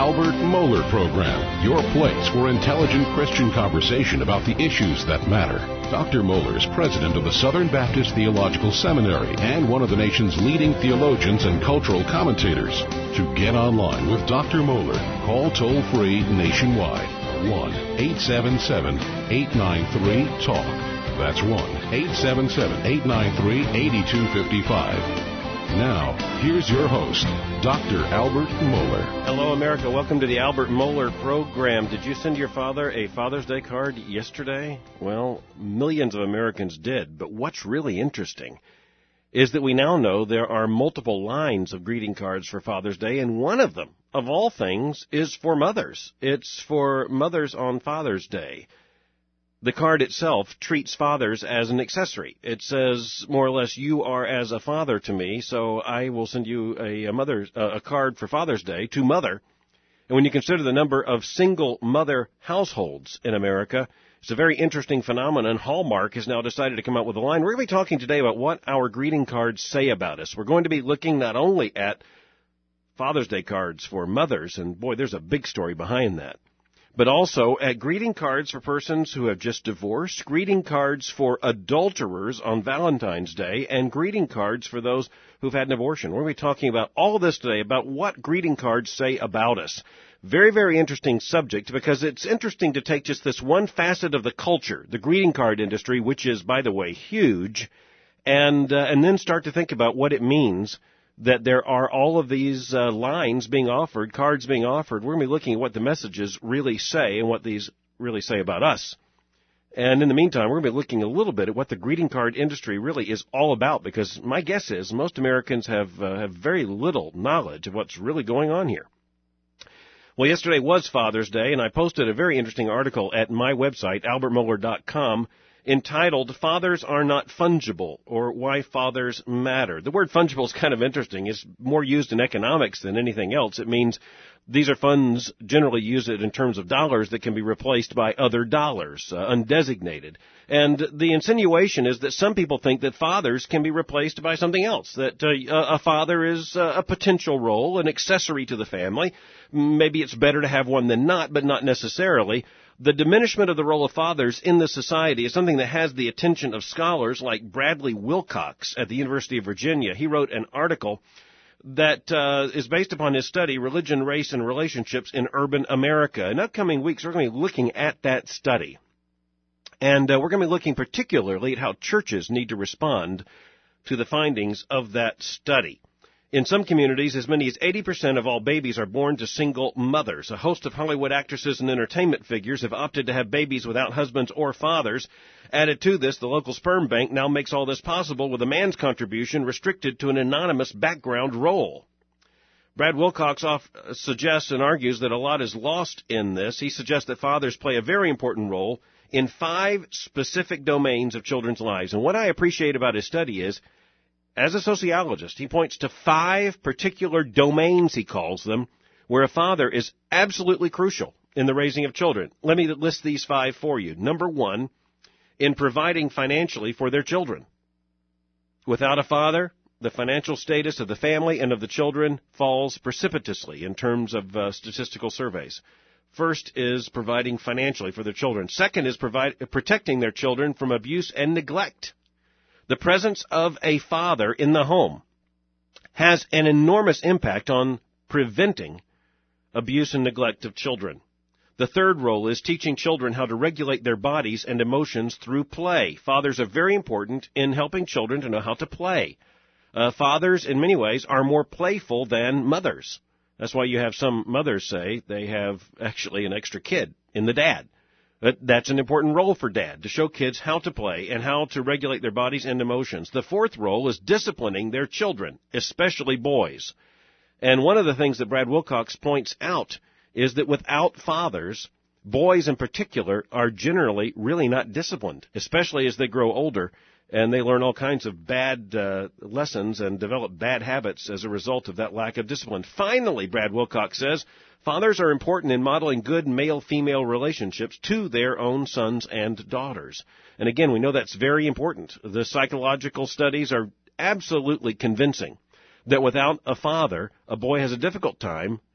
Albert Mohler Program, your place for intelligent Christian conversation about the issues that matter. Dr. Mohler is president of the Southern Baptist Theological Seminary and one of the nation's leading theologians and cultural commentators. To get online with Dr. Mohler, call toll-free nationwide. 1-877-893-TALK. That's 1-877-893-8255. Now, here's your host, Dr. Albert Mohler. Hello, America. Welcome to the Albert Mohler Program. Did you send your father a Father's Day card yesterday? Well, millions of Americans did. But what's really interesting is that we now know there are multiple lines of greeting cards for Father's Day, and one of them, of all things, is for mothers. It's for mothers on Father's Day. The card itself treats fathers as an accessory. It says, more or less, you are as a father to me, so I will send you a card for Father's Day to mother. And when you consider the number of single mother households in America, it's a very interesting phenomenon. Hallmark has now decided to come out with a line. We're going to be talking today about what our greeting cards say about us. We're going to be looking not only at Father's Day cards for mothers, and boy, there's a big story behind that, but also at greeting cards for persons who have just divorced, greeting cards for adulterers on Valentine's Day, and greeting cards for those who've had an abortion. We're going to be talking about all of this today, about what greeting cards say about us. Very, very interesting subject, because it's interesting to take just this one facet of the culture, the greeting card industry, which is, by the way, huge, and then start to think about what it means that there are all of these lines being offered, cards being offered. We're going to be looking at what the messages really say and what these really say about us. And in the meantime, we're going to be looking a little bit at what the greeting card industry really is all about, because my guess is most Americans have very little knowledge of what's really going on here. Well, yesterday was Father's Day, and I posted a very interesting article at my website, albertmohler.com, entitled, Fathers Are Not Fungible, or Why Fathers Matter. The word fungible is kind of interesting. It's more used in economics than anything else. It means these are funds, generally use it in terms of dollars, that can be replaced by other dollars, undesignated. And the insinuation is that some people think that fathers can be replaced by something else, that a father is a potential role, an accessory to the family. Maybe it's better to have one than not, but not necessarily. The diminishment of the role of fathers in the society is something that has the attention of scholars like Bradley Wilcox at the University of Virginia. He wrote an article that is based upon his study, Religion, Race, and Relationships in Urban America. In upcoming weeks, we're going to be looking at that study. And we're going to be looking particularly at how churches need to respond to the findings of that study. In some communities, as many as 80% of all babies are born to single mothers. A host of Hollywood actresses and entertainment figures have opted to have babies without husbands or fathers. Added to this, the local sperm bank now makes all this possible with a man's contribution restricted to an anonymous background role. Brad Wilcox suggests and argues that a lot is lost in this. He suggests that fathers play a very important role in 5 specific domains of children's lives. And what I appreciate about his study is, as a sociologist, he points to 5 particular domains, he calls them, where a father is absolutely crucial in the raising of children. Let me list these 5 for you. Number 1, in providing financially for their children. Without a father, the financial status of the family and of the children falls precipitously in terms of statistical surveys. First is providing financially for their children. Second is protecting their children from abuse and neglect. The presence of a father in the home has an enormous impact on preventing abuse and neglect of children. The third role is teaching children how to regulate their bodies and emotions through play. Fathers are very important in helping children to know how to play. Fathers, in many ways, are more playful than mothers. That's why you have some mothers say they have actually an extra kid in the dad. But that's an important role for dad, to show kids how to play and how to regulate their bodies and emotions. The fourth role is disciplining their children, especially boys. And one of the things that Brad Wilcox points out is that without fathers, boys in particular are generally really not disciplined, especially as they grow older and they learn all kinds of bad lessons and develop bad habits as a result of that lack of discipline. Finally, Brad Wilcox says, fathers are important in modeling good male-female relationships to their own sons and daughters. And again, we know that's very important. The psychological studies are absolutely convincing that without a father, a boy has a difficult time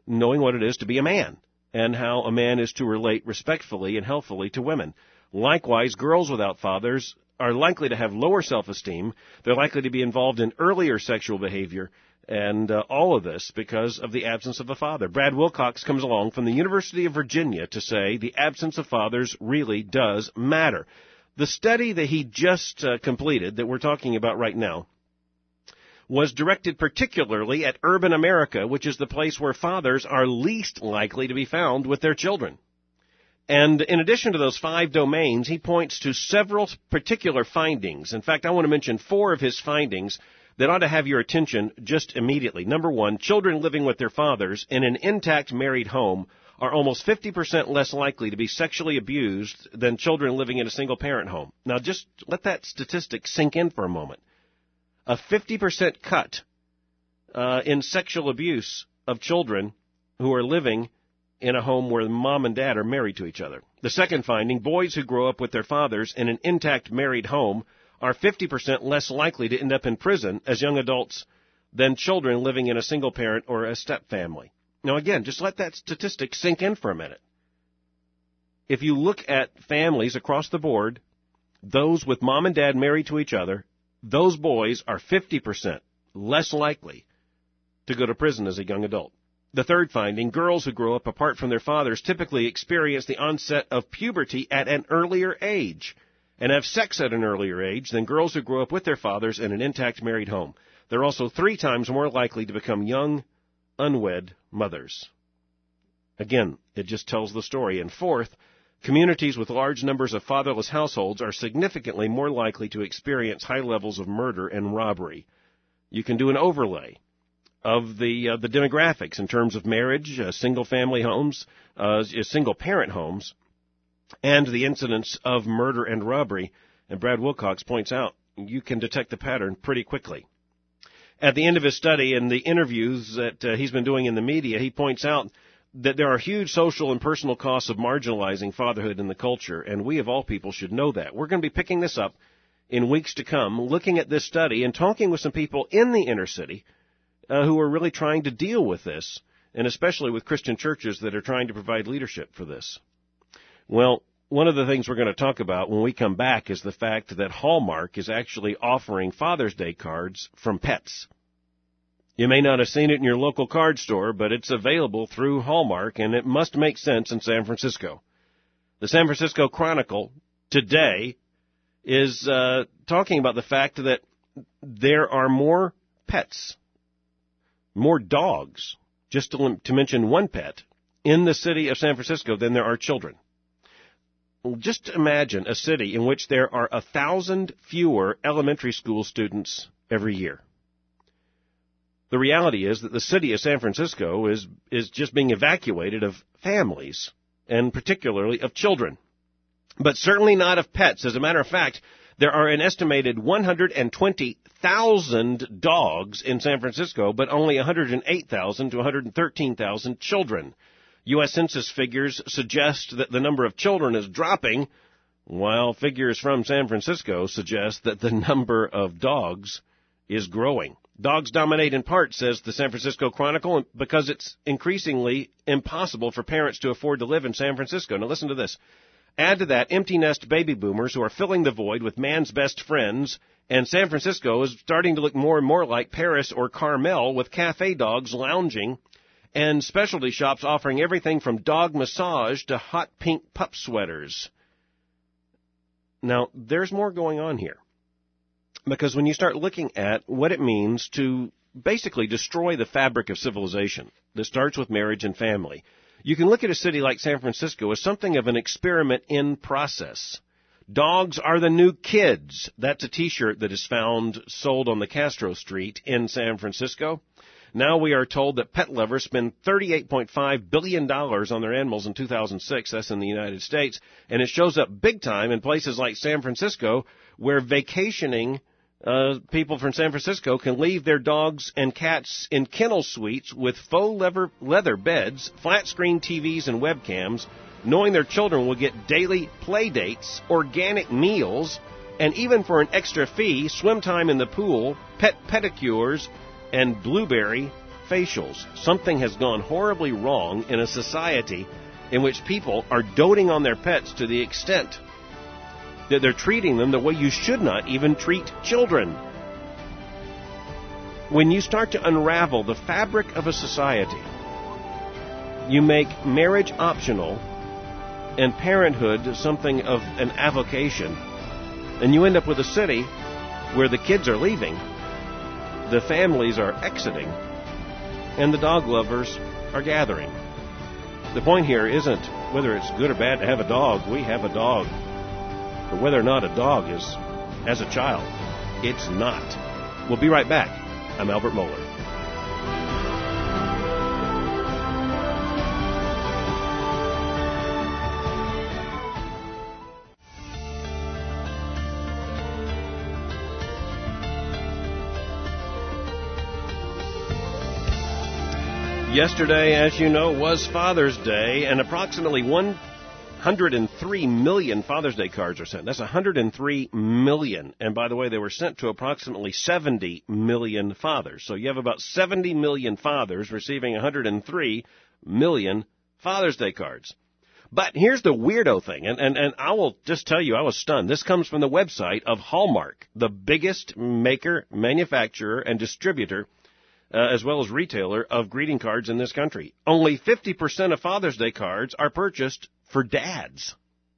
knowing what it is to be a man and how a man is to relate respectfully and healthfully to women. Likewise, girls without fathers are likely to have lower self-esteem. They're likely to be involved in earlier sexual behavior, and all of this because of the absence of a father. Brad Wilcox comes along from the University of Virginia to say the absence of fathers really does matter. The study that he just completed, that we're talking about right now, was directed particularly at urban America, which is the place where fathers are least likely to be found with their children. And in addition to those 5 domains, he points to several particular findings. In fact, I want to mention 4 of his findings that ought to have your attention just immediately. Number 1, children living with their fathers in an intact married home are almost 50% less likely to be sexually abused than children living in a single-parent home. Now, just let that statistic sink in for a moment. A 50% cut in sexual abuse of children who are living in a home where mom and dad are married to each other. The second finding, boys who grow up with their fathers in an intact married home are 50% less likely to end up in prison as young adults than children living in a single parent or a step family. Now again, just let that statistic sink in for a minute. If you look at families across the board, those with mom and dad married to each other, those boys are 50% less likely to go to prison as a young adult. The third finding, girls who grow up apart from their fathers typically experience the onset of puberty at an earlier age and have sex at an earlier age than girls who grow up with their fathers in an intact married home. They're also 3 times more likely to become young, unwed mothers. Again, it just tells the story. And fourth, communities with large numbers of fatherless households are significantly more likely to experience high levels of murder and robbery. You can do an overlay of the demographics in terms of marriage, single-family homes, single-parent homes, and the incidence of murder and robbery. And Brad Wilcox points out you can detect the pattern pretty quickly. At the end of his study and the interviews that he's been doing in the media, he points out that there are huge social and personal costs of marginalizing fatherhood in the culture, and we of all people should know that. We're going to be picking this up in weeks to come, looking at this study and talking with some people in the inner city who are really trying to deal with this, and especially with Christian churches that are trying to provide leadership for this. Well, one of the things we're going to talk about when we come back is the fact that Hallmark is actually offering Father's Day cards from pets. You may not have seen it in your local card store, but it's available through Hallmark, and it must make sense in San Francisco. The San Francisco Chronicle today is talking about the fact that there are more pets, more dogs, just to mention one pet, in the city of San Francisco than there are children. Just imagine a city in which there are 1,000 fewer elementary school students every year. The reality is that the city of San Francisco is just being evacuated of families, and particularly of children, but certainly not of pets. As a matter of fact, there are an estimated 120,000 dogs in San Francisco, but only 108,000 to 113,000 children. U.S. Census figures suggest that the number of children is dropping, while figures from San Francisco suggest that the number of dogs is growing. Dogs dominate in part, says the San Francisco Chronicle, because it's increasingly impossible for parents to afford to live in San Francisco. Now listen to this. Add to that empty nest baby boomers who are filling the void with man's best friends, and San Francisco is starting to look more and more like Paris or Carmel, with cafe dogs lounging and specialty shops offering everything from dog massage to hot pink pup sweaters. Now, there's more going on here, because when you start looking at what it means to basically destroy the fabric of civilization that starts with marriage and family, you can look at a city like San Francisco as something of an experiment in process. Dogs are the new kids. That's a T-shirt that is found sold on the Castro Street in San Francisco. Now we are told that pet lovers spend $38.5 billion on their animals in 2006. That's in the United States. And it shows up big time in places like San Francisco, where vacationing people from San Francisco can leave their dogs and cats in kennel suites with faux leather beds, flat-screen TVs, and webcams, knowing their children will get daily play dates, organic meals, and even for an extra fee, swim time in the pool, pet pedicures, and blueberry facials. Something has gone horribly wrong in a society in which people are doting on their pets to the extent that they're treating them the way you should not even treat children. When you start to unravel the fabric of a society, you make marriage optional and parenthood something of an avocation, and you end up with a city where the kids are leaving, the families are exiting, and the dog lovers are gathering. The point here isn't whether it's good or bad to have a dog. We have a dog. But whether or not a dog is as a child, it's not. We'll be right back. I'm Albert Mohler. Yesterday, as you know, was Father's Day, and approximately 103 million Father's Day cards are sent. That's 103 million. And by the way, they were sent to approximately 70 million fathers. So you have about 70 million fathers receiving 103 million Father's Day cards. But here's the weirdo thing, and I will just tell you, I was stunned. This comes from the website of Hallmark, the biggest maker, manufacturer, and distributor as well as retailer of greeting cards in this country. Only 50% of Father's Day cards are purchased for dads.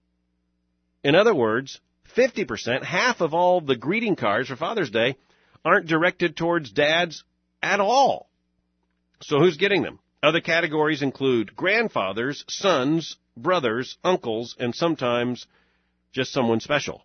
In other words, 50%, half of all the greeting cards for Father's Day, aren't directed towards dads at all. So who's getting them? Other categories include grandfathers, sons, brothers, uncles, and sometimes just someone special.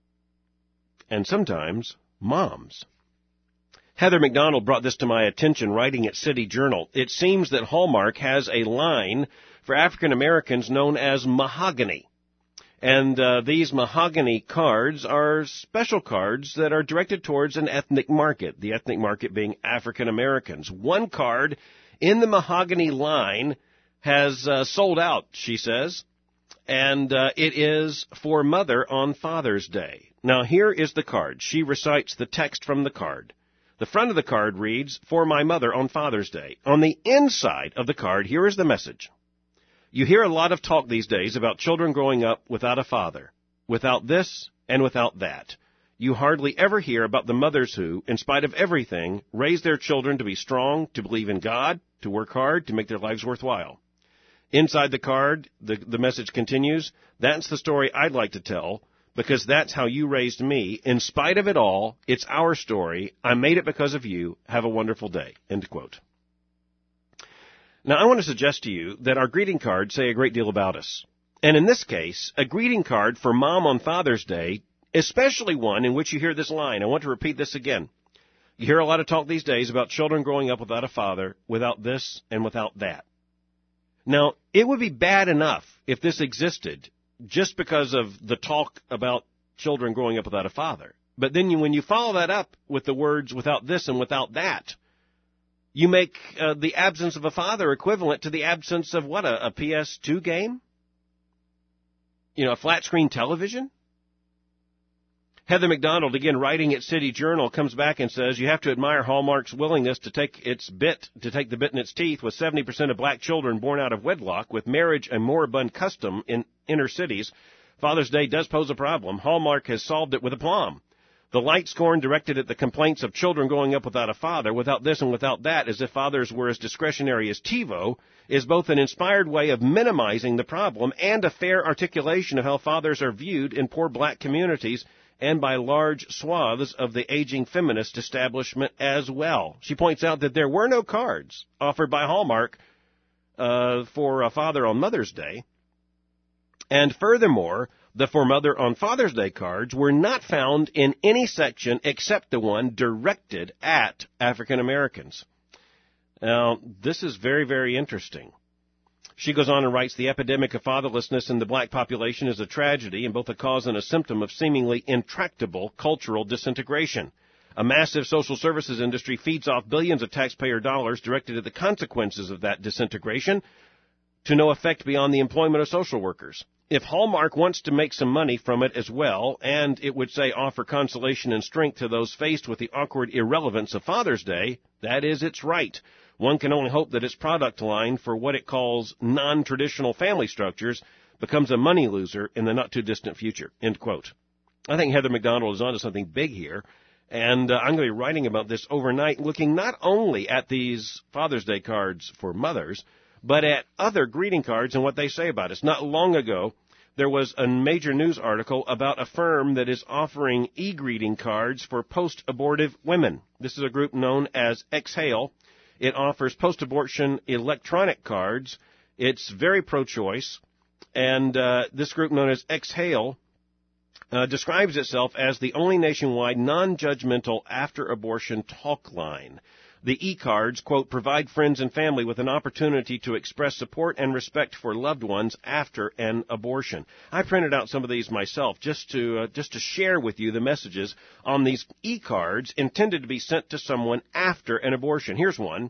And sometimes moms. Heather McDonald brought this to my attention writing at City Journal. It seems that Hallmark has a line for African Americans known as mahogany. And these mahogany cards are special cards that are directed towards an ethnic market, the ethnic market being African Americans. One card in the mahogany line has sold out, she says, and it is for Mother on Father's Day. Now, here is the card. She recites the text from the card. The front of the card reads, "For my mother on Father's Day." On the inside of the card, here is the message. You hear a lot of talk these days about children growing up without a father, without this and without that. You hardly ever hear about the mothers who, in spite of everything, raise their children to be strong, to believe in God, to work hard, to make their lives worthwhile. Inside the card, the message continues, "That's the story I'd like to tell, because that's how you raised me. In spite of it all, it's our story. I made it because of you. Have a wonderful day." End quote. Now, I want to suggest to you that our greeting cards say a great deal about us. And in this case, a greeting card for Mom on Father's Day, especially one in which you hear this line. I want to repeat this again. You hear a lot of talk these days about children growing up without a father, without this and without that. Now, it would be bad enough if this existed just because of the talk about children growing up without a father. But then when you follow that up with the words "without this and without that," you make the absence of a father equivalent to the absence of what, a PS2 game? A flat screen television? Heather McDonald, again writing at City Journal, comes back and says, "You have to admire Hallmark's willingness to take the bit in its teeth with 70% of black children born out of wedlock, with marriage a moribund custom in inner cities. Father's Day does pose a problem. Hallmark has solved it with aplomb. The light scorn directed at the complaints of children growing up without a father, without this and without that, as if fathers were as discretionary as TiVo, is both an inspired way of minimizing the problem and a fair articulation of how fathers are viewed in poor black communities and by large swaths of the aging feminist establishment as well." She points out that there were no cards offered by Hallmark for a father on Mother's Day. And furthermore, the For Mother on Father's Day cards were not found in any section except the one directed at African Americans. Now, this is very, very interesting. She goes on and writes, "The epidemic of fatherlessness in the black population is a tragedy and both a cause and a symptom of seemingly intractable cultural disintegration. A massive social services industry feeds off billions of taxpayer dollars directed at the consequences of that disintegration to no effect beyond the employment of social workers. If Hallmark wants to make some money from it as well, and it would say offer consolation and strength to those faced with the awkward irrelevance of Father's Day, that is its right. One can only hope that its product line for what it calls non-traditional family structures becomes a money loser in the not-too-distant future, end quote. I think Heather McDonald is onto something big here, and I'm going to be writing about this overnight, looking not only at these Father's Day cards for mothers, but at other greeting cards and what they say about it. Not long ago, there was a major news article about a firm that is offering e-greeting cards for post-abortive women. This is a group known as Exhale. It offers post-abortion electronic cards. It's very pro-choice, and this group known as Exhale describes itself as the only nationwide non-judgmental after-abortion talk line. The e-cards, quote, provide friends and family with an opportunity to express support and respect for loved ones after an abortion. I printed out some of these myself just to share with you the messages on these e-cards intended to be sent to someone after an abortion. Here's one.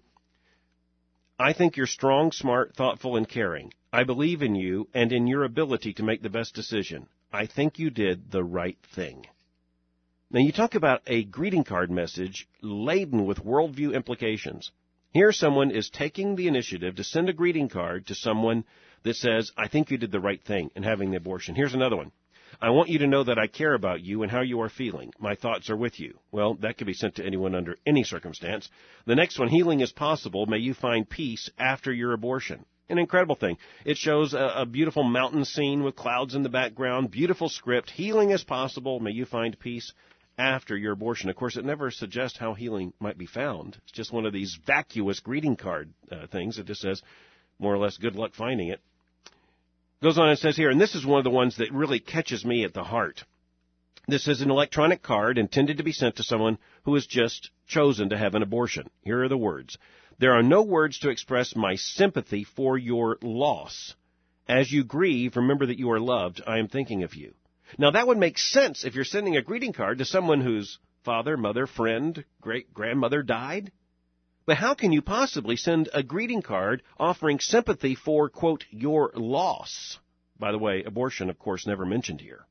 I think you're strong, smart, thoughtful, and caring. I believe in you and in your ability to make the best decision. I think you did the right thing. Now, you talk about a greeting card message laden with worldview implications. Here someone is taking the initiative to send a greeting card to someone that says, I think you did the right thing in having the abortion. Here's another one. I want you to know that I care about you and how you are feeling. My thoughts are with you. Well, that could be sent to anyone under any circumstance. The next one, healing is possible. May you find peace after your abortion. An incredible thing. It shows a beautiful mountain scene with clouds in the background, beautiful script. Healing is possible. May you find peace after your abortion. Of course, it never suggests how healing might be found. It's just one of these vacuous greeting card things. It just says, more or less, good luck finding it. Goes on and says here, and this is one of the ones that really catches me at the heart. This is an electronic card intended to be sent to someone who has just chosen to have an abortion. Here are the words. There are no words to express my sympathy for your loss. As you grieve, remember that you are loved. I am thinking of you. Now, that would make sense if you're sending a greeting card to someone whose father, mother, friend, great-grandmother died. But how can you possibly send a greeting card offering sympathy for, quote, your loss? By the way, abortion, of course, never mentioned here.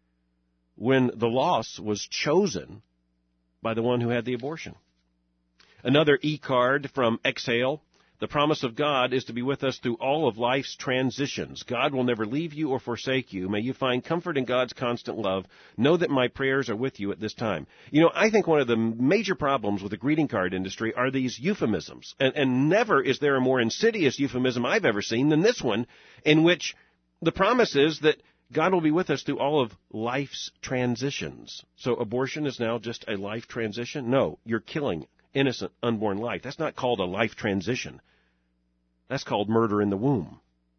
When the loss was chosen by the one who had the abortion. Another e-card from Exhale. The promise of God is to be with us through all of life's transitions. God will never leave you or forsake you. May you find comfort in God's constant love. Know that my prayers are with you at this time. You know, I think one of the major problems with the greeting card industry are these euphemisms. And never is there a more insidious euphemism I've ever seen than this one, in which the promise is that God will be with us through all of life's transitions. So abortion is now just a life transition? No, you're killing innocent unborn life. That's not called a life transition. That's called murder in the womb.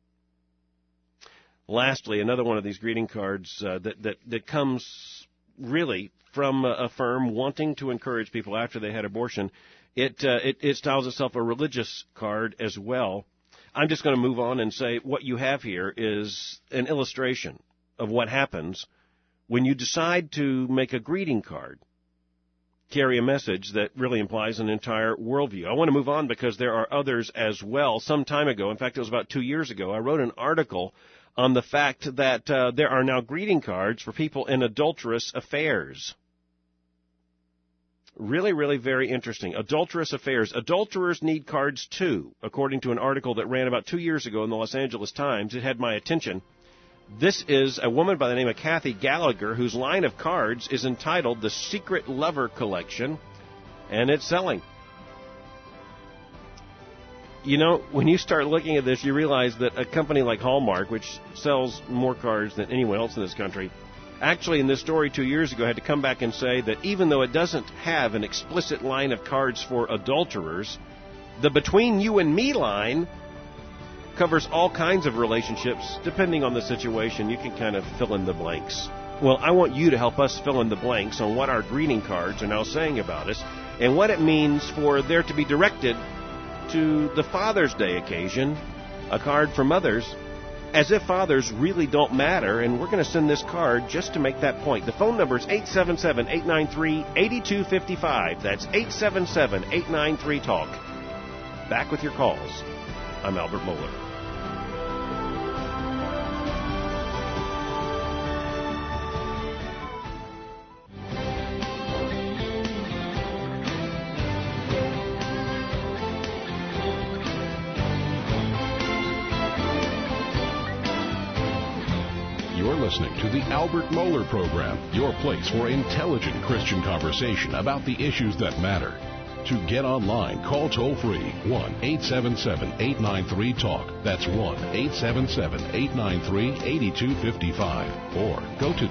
Lastly, another one of these greeting cards that comes really from a firm wanting to encourage people after they had abortion. It styles itself a religious card as well. I'm just going to move on and say what you have here is an illustration of what happens when you decide to make a greeting card carry a message that really implies an entire worldview. I want to move on because there are others as well. Some time ago, in fact, it was about 2 years ago, I wrote an article on the fact that there are now greeting cards for people in adulterous affairs. Really, really very interesting. Adulterous affairs. Adulterers need cards too, according to an article that ran about 2 years ago in the Los Angeles Times. It had my attention. This is a woman by the name of Kathy Gallagher, whose line of cards is entitled The Secret Lover Collection, and it's selling. You know, when you start looking at this, you realize that a company like Hallmark, which sells more cards than anyone else in this country, actually in this story 2 years ago had to come back and say that even though it doesn't have an explicit line of cards for adulterers, the Between You and Me line covers all kinds of relationships. Depending on the situation, you can kind of fill in the blanks. Well, I want you to help us fill in the blanks on what our greeting cards are now saying about us and what it means for there to be directed to the Father's Day occasion, a card for mothers, as if fathers really don't matter, and we're going to send this card just to make that point. The phone number is 877-893-8255. That's 877-893-TALK. Back with your calls. I'm Albert Mohler. You're listening to the Albert Mohler Program, your place for intelligent Christian conversation about the issues that matter. To get online, call toll-free 1-877-893-TALK. That's 1-877-893-8255. Or go to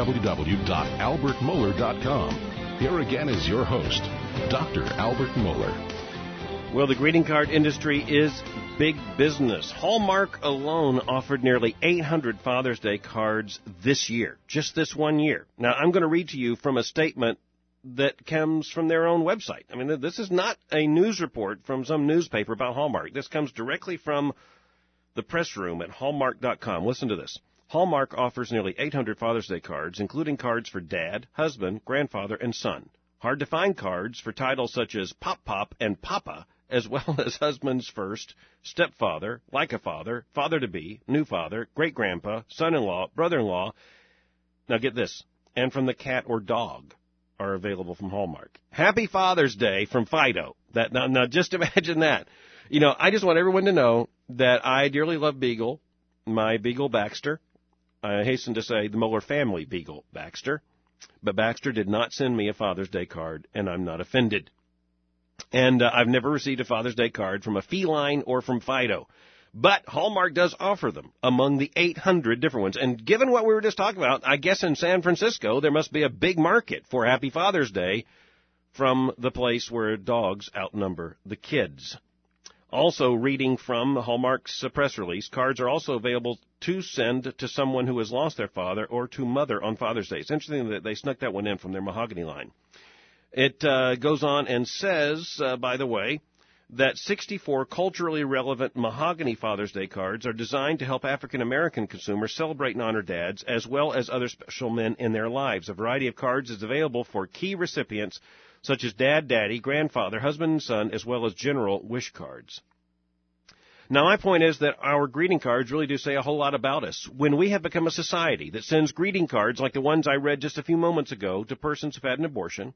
www.albertmohler.com. Here again is your host, Dr. Albert Mohler. Well, the greeting card industry is big business. Hallmark alone offered nearly 800 Father's Day cards this year, just this 1 year. Now, I'm going to read to you from a statement that comes from their own website. I mean, this is not a news report from some newspaper about Hallmark. This comes directly from the press room at Hallmark.com. Listen to this. Hallmark offers nearly 800 Father's Day cards, including cards for dad, husband, grandfather, and son. Hard-to-find cards for titles such as Pop Pop and Papa, as well as husband's first, stepfather, like a father, father-to-be, new father, great-grandpa, son-in-law, brother-in-law. Now get this, and from the cat or dog are available from Hallmark. Happy Father's Day from Fido. Now just imagine that. You know, I just want everyone to know that I dearly love Beagle, my Beagle Baxter. I hasten to say the Mohler family Beagle Baxter. But Baxter did not send me a Father's Day card, and I'm not offended. And I've never received a Father's Day card from a feline or from Fido. But Hallmark does offer them among the 800 different ones. And given what we were just talking about, I guess in San Francisco there must be a big market for Happy Father's Day from the place where dogs outnumber the kids. Also, reading from Hallmark's press release, cards are also available to send to someone who has lost their father or to mother on Father's Day. It's interesting that they snuck that one in from their mahogany line. It goes on and says, by the way, that 64 culturally relevant mahogany Father's Day cards are designed to help African-American consumers celebrate and honor dads as well as other special men in their lives. A variety of cards is available for key recipients such as dad, daddy, grandfather, husband, and son, as well as general wish cards. Now, my point is that our greeting cards really do say a whole lot about us. When we have become a society that sends greeting cards like the ones I read just a few moments ago to persons who've had an abortion,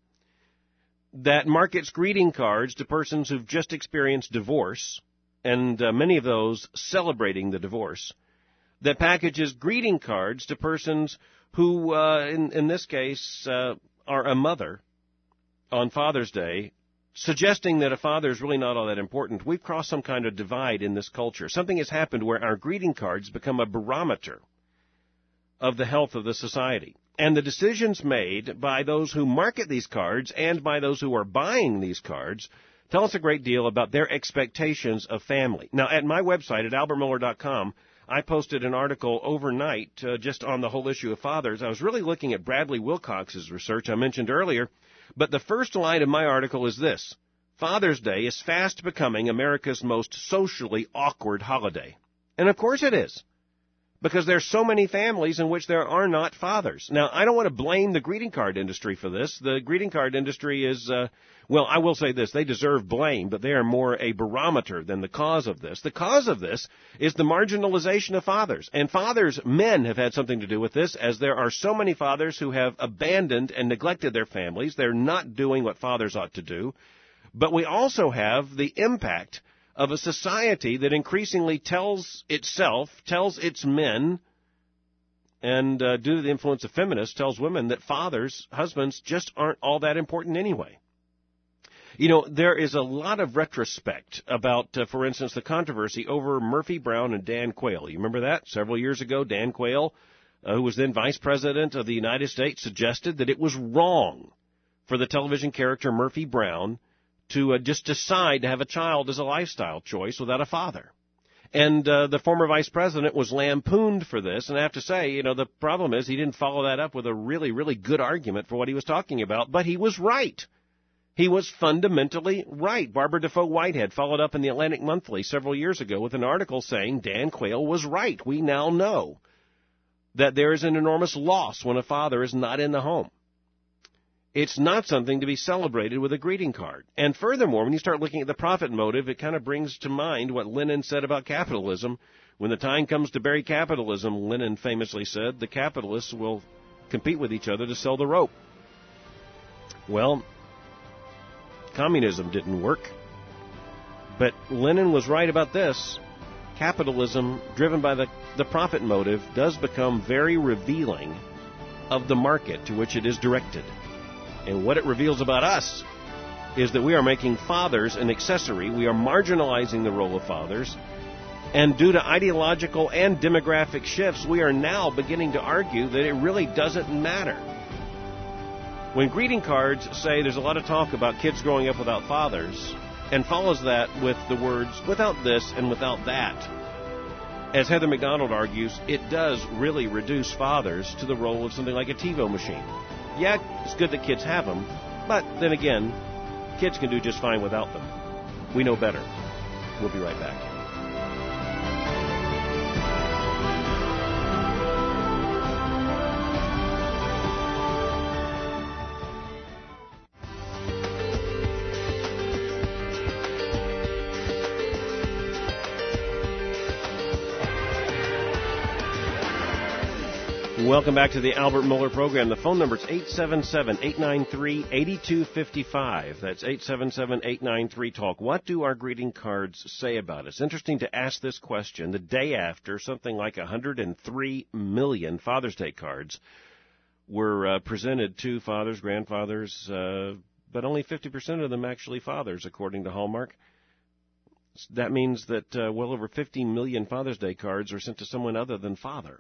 that markets greeting cards to persons who've just experienced divorce, and many of those celebrating the divorce, that packages greeting cards to persons who, in this case, are a mother on Father's Day, suggesting that a father is really not all that important. We've crossed some kind of divide in this culture. Something has happened where our greeting cards become a barometer of the health of the society. And the decisions made by those who market these cards and by those who are buying these cards tell us a great deal about their expectations of family. Now, at my website, at albertmohler.com, I posted an article overnight just on the whole issue of fathers. I was really looking at Bradley Wilcox's research I mentioned earlier, but the first line of my article is this: Father's Day is fast becoming America's most socially awkward holiday. And of course it is, because there's so many families in which there are not fathers. Now, I don't want to blame the greeting card industry for this. The greeting card industry is, well, I will say this, they deserve blame, but they are more a barometer than the cause of this. The cause of this is the marginalization of fathers. And fathers, men, have had something to do with this, as there are so many fathers who have abandoned and neglected their families. They're not doing what fathers ought to do. But we also have the impact of a society that increasingly tells its men, and due to the influence of feminists, tells women that fathers, husbands, just aren't all that important anyway. You know, there is a lot of retrospect about, for instance, the controversy over Murphy Brown and Dan Quayle. You remember that? Several years ago, Dan Quayle, who was then Vice President of the United States, suggested that it was wrong for the television character Murphy Brown to just decide to have a child as a lifestyle choice without a father. And the former vice president was lampooned for this, and I have to say, you know, the problem is he didn't follow that up with a really, really good argument for what he was talking about, but he was right. He was fundamentally right. Barbara Defoe Whitehead followed up in the Atlantic Monthly several years ago with an article saying Dan Quayle was right. We now know that there is an enormous loss when a father is not in the home. It's not something to be celebrated with a greeting card. And furthermore, when you start looking at the profit motive, it kind of brings to mind what Lenin said about capitalism. When the time comes to bury capitalism, Lenin famously said, the capitalists will compete with each other to sell the rope. Well, communism didn't work. But Lenin was right about this. capitalism, driven by the profit motive, does become very revealing of the market to which it is directed. And what it reveals about us is that we are making fathers an accessory. We are marginalizing the role of fathers. And due to ideological and demographic shifts, we are now beginning to argue that it really doesn't matter. When greeting cards say there's a lot of talk about kids growing up without fathers, and follows that with the words, without this and without that, as Heather McDonald argues, it does really reduce fathers to the role of something like a TiVo machine. Yeah, it's good that kids have them, but then again, kids can do just fine without them. We know better. We'll be right back. Welcome back to the Albert Mohler program. The phone number is 877-893-8255. That's 877-893-TALK. What do our greeting cards say about us? Interesting to ask this question the day after something like 103 million Father's Day cards were presented to fathers, grandfathers, but only 50% of them actually fathers, according to Hallmark. That means that well over 50 million Father's Day cards are sent to someone other than father.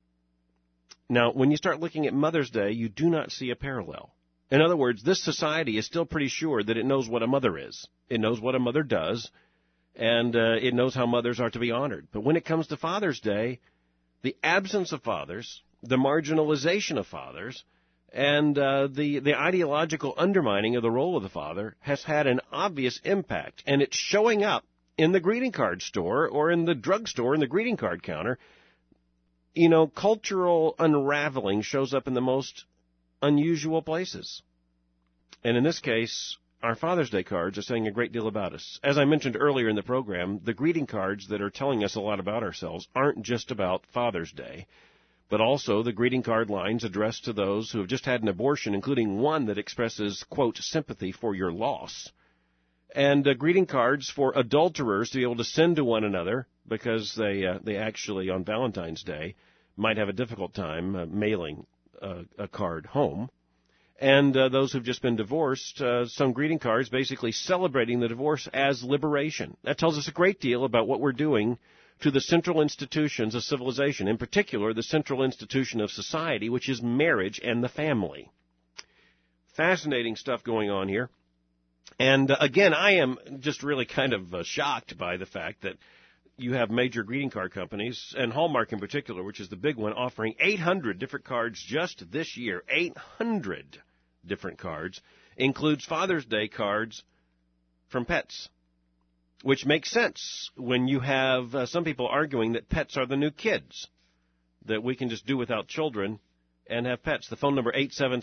Now, when you start looking at Mother's Day, you do not see a parallel. In other words, this society is still pretty sure that it knows what a mother is. It knows what a mother does, and it knows how mothers are to be honored. But when it comes to Father's Day, the absence of fathers, the marginalization of fathers, and the ideological undermining of the role of the father has had an obvious impact. And it's showing up in the greeting card store or in the drugstore in the greeting card counter. You know, cultural unraveling shows up in the most unusual places. And in this case, our Father's Day cards are saying a great deal about us. As I mentioned earlier in the program, the greeting cards that are telling us a lot about ourselves aren't just about Father's Day, but also the greeting card lines addressed to those who have just had an abortion, including one that expresses, quote, sympathy for your loss. And greeting cards for adulterers to be able to send to one another because they actually, on Valentine's Day, might have a difficult time mailing a card home. And those who've just been divorced, some greeting cards basically celebrating the divorce as liberation. That tells us a great deal about what we're doing to the central institutions of civilization, in particular the central institution of society, which is marriage and the family. Fascinating stuff going on here. And again, I am just really kind of shocked by the fact that you have major greeting card companies, and Hallmark in particular, which is the big one, offering 800 different cards just this year. 800 different cards. Includes Father's Day cards from pets, which makes sense when you have some people arguing that pets are the new kids, that we can just do without children and have pets. The phone number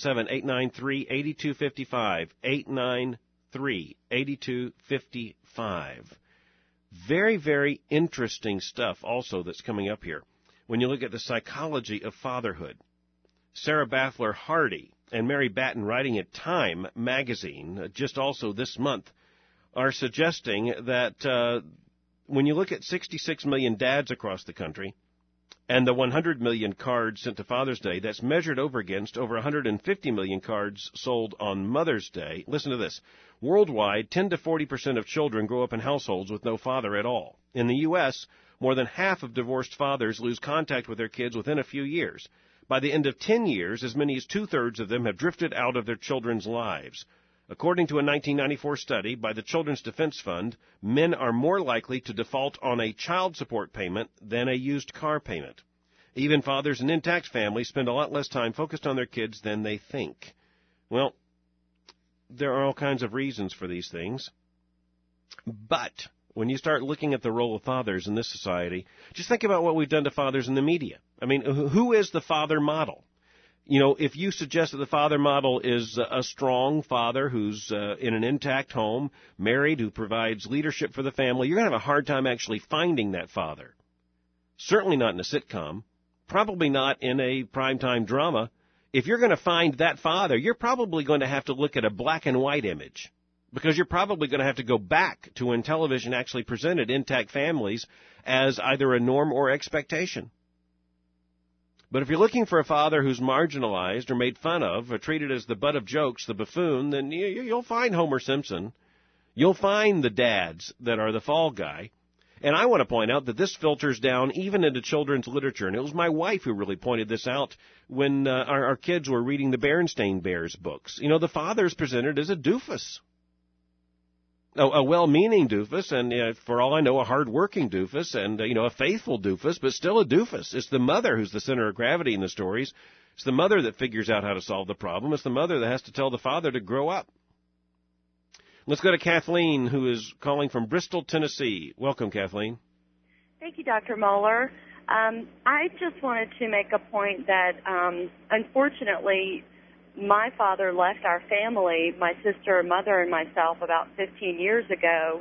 877-893-8255, 893-8255. Very, very interesting stuff also that's coming up here. When you look at the psychology of fatherhood, Sarah Baffler Hardy and Mary Batten, writing at Time magazine, just also this month, are suggesting that when you look at 66 million dads across the country and the 100 million cards sent to Father's Day, that's measured over against over 150 million cards sold on Mother's Day. Listen to this. Worldwide, 10 to 40% of children grow up in households with no father at all. In the U.S., more than half of divorced fathers lose contact with their kids within a few years. By the end of 10 years, as many as two-thirds of them have drifted out of their children's lives. According to a 1994 study by the Children's Defense Fund, men are more likely to default on a child support payment than a used car payment. Even fathers in intact families spend a lot less time focused on their kids than they think. Well, there are all kinds of reasons for these things. But when you start looking at the role of fathers in this society, just think about what we've done to fathers in the media. I mean, who is the father model? You know, if you suggest that the father model is a strong father who's in an intact home, married, who provides leadership for the family, you're going to have a hard time actually finding that father. Certainly not in a sitcom. Probably not in a primetime drama. If you're going to find that father, you're probably going to have to look at a black and white image because you're probably going to have to go back to when television actually presented intact families as either a norm or expectation. But if you're looking for a father who's marginalized or made fun of or treated as the butt of jokes, the buffoon, then you'll find Homer Simpson. You'll find the dads that are the fall guy. And I want to point out that this filters down even into children's literature. And it was my wife who really pointed this out when our kids were reading the Berenstain Bears books. You know, the father is presented as a doofus. A well-meaning doofus, and for all I know, a hard-working doofus, and, a faithful doofus, but still a doofus. It's the mother who's the center of gravity in the stories. It's the mother that figures out how to solve the problem. It's the mother that has to tell the father to grow up. Let's go to Kathleen, who is calling from Bristol, Tennessee. Welcome, Kathleen. Thank you, Dr. Moeller. I just wanted to make a point that, unfortunately, my father left our family, my sister, mother, and myself about 15 years ago,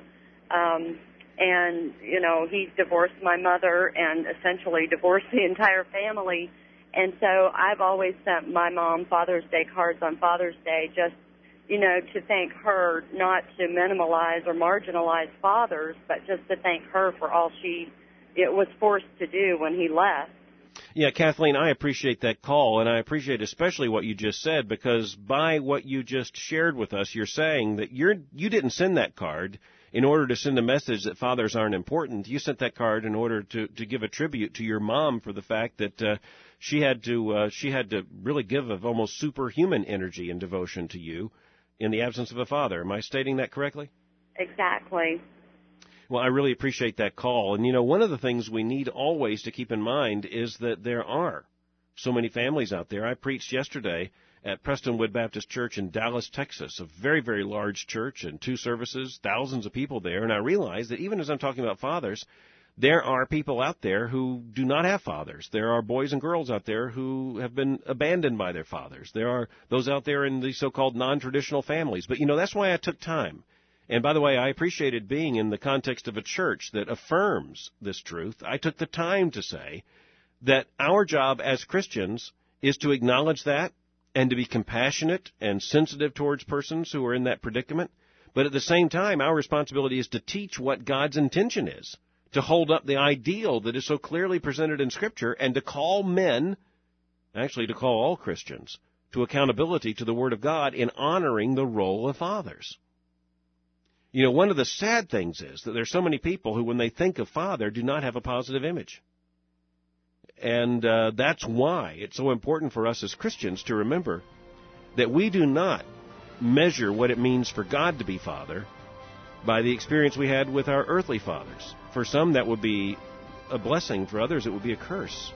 and, he divorced my mother and essentially divorced the entire family. And so I've always sent my mom Father's Day cards on Father's Day just, to thank her, not to minimalize or marginalize fathers, but just to thank her for all she was forced to do when he left. Yeah, Kathleen, I appreciate that call, and I appreciate especially what you just said, because by what you just shared with us, you're saying that you didn't send that card in order to send a message that fathers aren't important. You sent that card in order to give a tribute to your mom for the fact that she had to really give of almost superhuman energy and devotion to you in the absence of a father. Am I stating that correctly? Exactly. Well, I really appreciate that call. And, one of the things we need always to keep in mind is that there are so many families out there. I preached yesterday at Prestonwood Baptist Church in Dallas, Texas, a very, very large church and 2 services, thousands of people there. And I realized that even as I'm talking about fathers, there are people out there who do not have fathers. There are boys and girls out there who have been abandoned by their fathers. There are those out there in the so-called non-traditional families. But, that's why I took time. And by the way, I appreciated being in the context of a church that affirms this truth. I took the time to say that our job as Christians is to acknowledge that and to be compassionate and sensitive towards persons who are in that predicament. But at the same time, our responsibility is to teach what God's intention is, to hold up the ideal that is so clearly presented in Scripture, and to call men, actually to call all Christians, to accountability to the Word of God in honoring the role of fathers. One of the sad things is that there's so many people who, when they think of father, do not have a positive image. And that's why it's so important for us as Christians to remember that we do not measure what it means for God to be father by the experience we had with our earthly fathers. For some, that would be a blessing. For others, it would be a curse.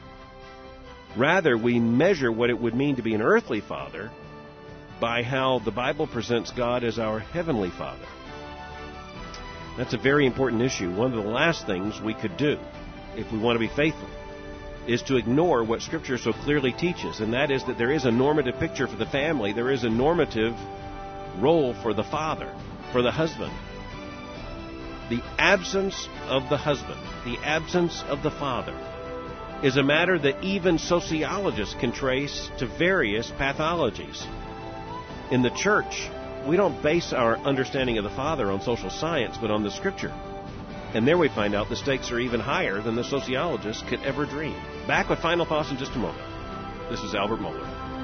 Rather, we measure what it would mean to be an earthly father by how the Bible presents God as our heavenly Father. That's a very important issue. One of the last things we could do, if we want to be faithful, is to ignore what Scripture so clearly teaches, and that is that there is a normative picture for the family. There is a normative role for the father, for the husband. The absence of the husband, the absence of the father, is a matter that even sociologists can trace to various pathologies. In the church, we don't base our understanding of the Father on social science, but on the Scripture. And there we find out the stakes are even higher than the sociologists could ever dream. Back with Final Thoughts in just a moment. This is Albert Mohler.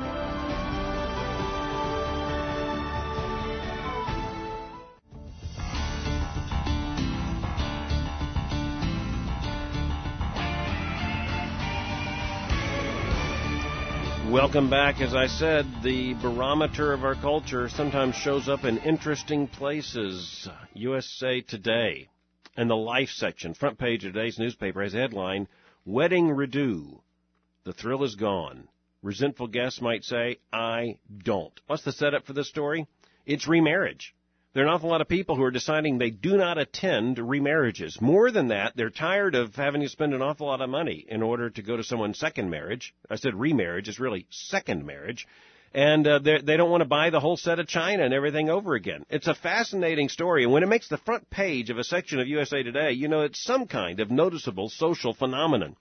Welcome back. As I said, the barometer of our culture sometimes shows up in interesting places. USA Today and the Life section, front page of today's newspaper, has a headline, Wedding Redo. The thrill is gone. Resentful guests might say, I don't. What's the setup for this story? It's remarriage. There are an awful lot of people who are deciding they do not attend remarriages. More than that, they're tired of having to spend an awful lot of money in order to go to someone's second marriage. I said remarriage. It's really second marriage. And they don't want to buy the whole set of china and everything over again. It's a fascinating story. And when it makes the front page of a section of USA Today, it's some kind of noticeable social phenomenon.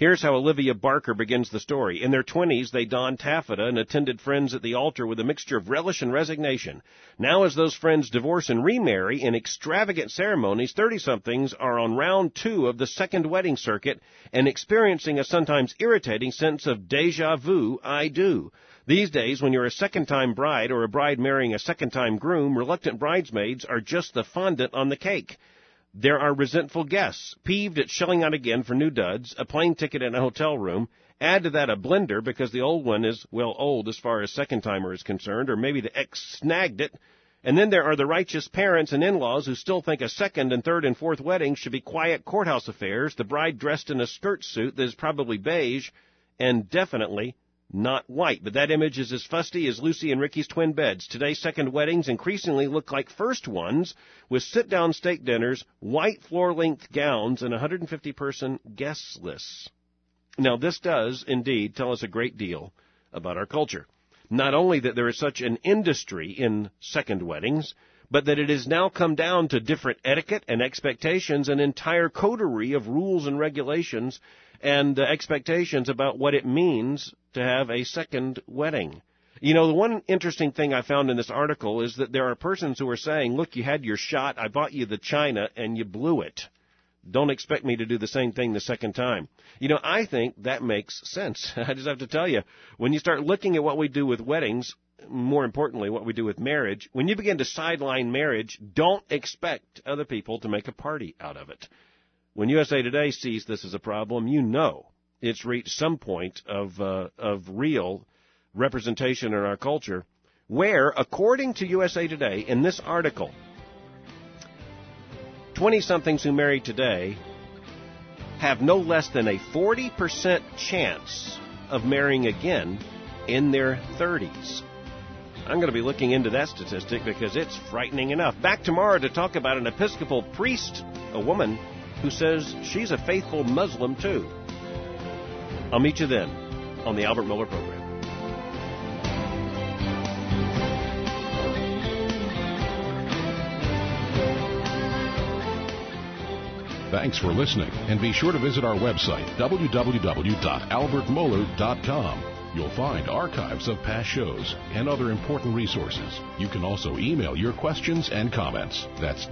Here's how Olivia Barker begins the story. In their 20s, they donned taffeta and attended friends at the altar with a mixture of relish and resignation. Now, as those friends divorce and remarry in extravagant ceremonies, 30-somethings are on round 2 of the second wedding circuit and experiencing a sometimes irritating sense of déjà vu, I do. These days, when you're a second-time bride or a bride marrying a second-time groom, reluctant bridesmaids are just the fondant on the cake. There are resentful guests, peeved at shelling out again for new duds, a plane ticket and a hotel room. Add to that a blender because the old one is, well, old as far as second-timer is concerned, or maybe the ex snagged it. And then there are the righteous parents and in-laws who still think a second and third and fourth wedding should be quiet courthouse affairs, the bride dressed in a skirt suit that is probably beige and definitely not white. But that image is as fusty as Lucy and Ricky's twin beds. Today's second weddings increasingly look like first ones, with sit-down steak dinners, white floor-length gowns, and 150-person guest lists. Now, this does, indeed, tell us a great deal about our culture. Not only that there is such an industry in second weddings, but that it has now come down to different etiquette and expectations, an entire coterie of rules and regulations and expectations about what it means to have a second wedding. You know, the one interesting thing I found in this article is that there are persons who are saying, look, you had your shot, I bought you the china, and you blew it. Don't expect me to do the same thing the second time. You know, I think that makes sense. I just have to tell you, when you start looking at what we do with weddings, more importantly, what we do with marriage, when you begin to sideline marriage, don't expect other people to make a party out of it. When USA Today sees this as a problem, you know it's reached some point of real representation in our culture where, according to USA Today, in this article, 20-somethings who marry today have no less than a 40% chance of marrying again in their 30s. I'm going to be looking into that statistic because it's frightening enough. Back tomorrow to talk about an Episcopal priest, a woman who says she's a faithful Muslim too. I'll meet you then on the Albert Mohler Program. Thanks for listening, and be sure to visit our website, www.albertmohler.com. You'll find archives of past shows and other important resources. You can also email your questions and comments. That's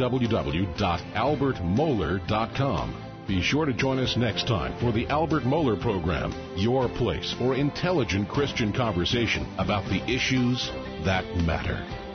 www.albertmohler.com. Be sure to join us next time for the Albert Mohler Program, your place for intelligent Christian conversation about the issues that matter.